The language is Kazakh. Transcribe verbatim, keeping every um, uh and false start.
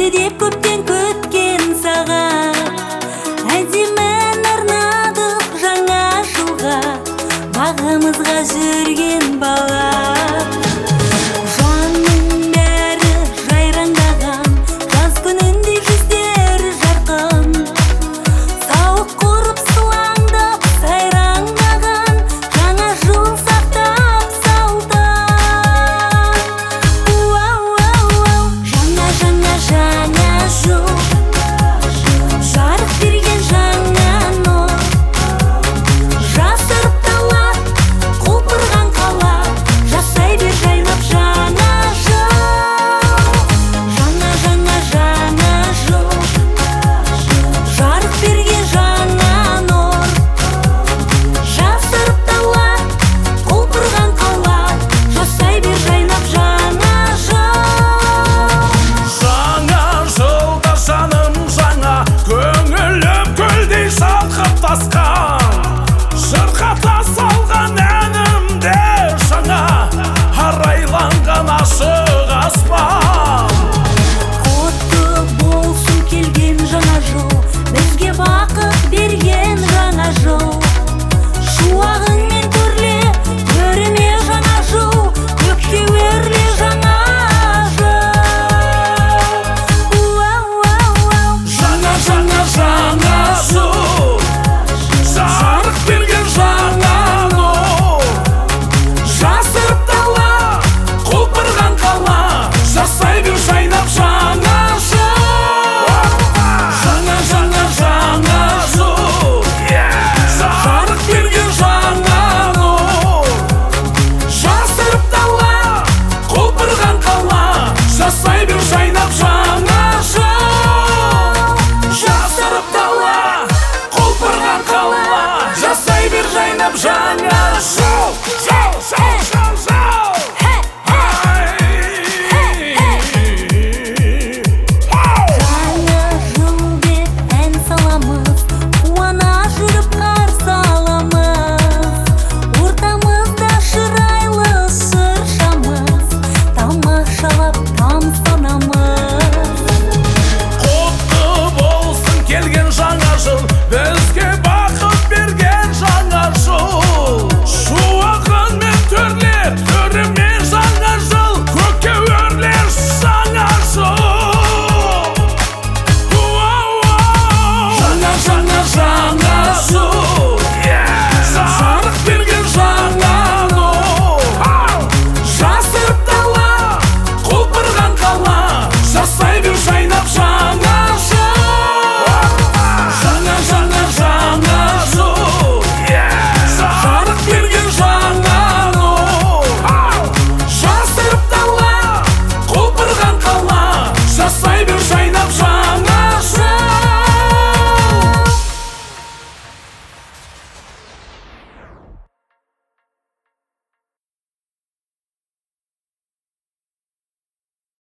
деп көптен көткен саған әдемін арнадық жаңа жылға бағымызға жүрген бала. Жанның бәрі жайраңдаған жаз күнінде жүздер жарқын, сауық құрып сылаңдап сайраңдаған жаңа жыл сақтап салтан. Жаңа жаңа жаңа жыл жарық берген жаңа нұр, жасырып дала құлпырған қала жасай бер жайнап жаңа жыл. Жаңа жаңа жаңа жыл жарық берген жаңа нұр, жасырып дала құлпырған қала жасай бер жайнап жаңа жыл. Жаңа жылда жаным жаңа, көңілім гүлдей шалқып тасқан, шырқата салған әнімде жаңа арайланған ашық аспан. Құтты болсын келген жаңа жыл, бізге бақыт берген жаңа жыл. Шуағыңмен төрле төріме жаңа жыл, көкте өрле жаңа жыл. Жаңа жаңа жаңа жыл жарық берген жаңа нұр, жасырып дала құлпырған қала жасай бер жайнап жаңа жыл. Жаңа жаңа жаңа жыл жарық берген жаңа нұр, жасырып дала құлпырған қала жасай бер жайнап жаңа жыл. Жасырып дала құлпырған қала жасай бер жайнап жаңа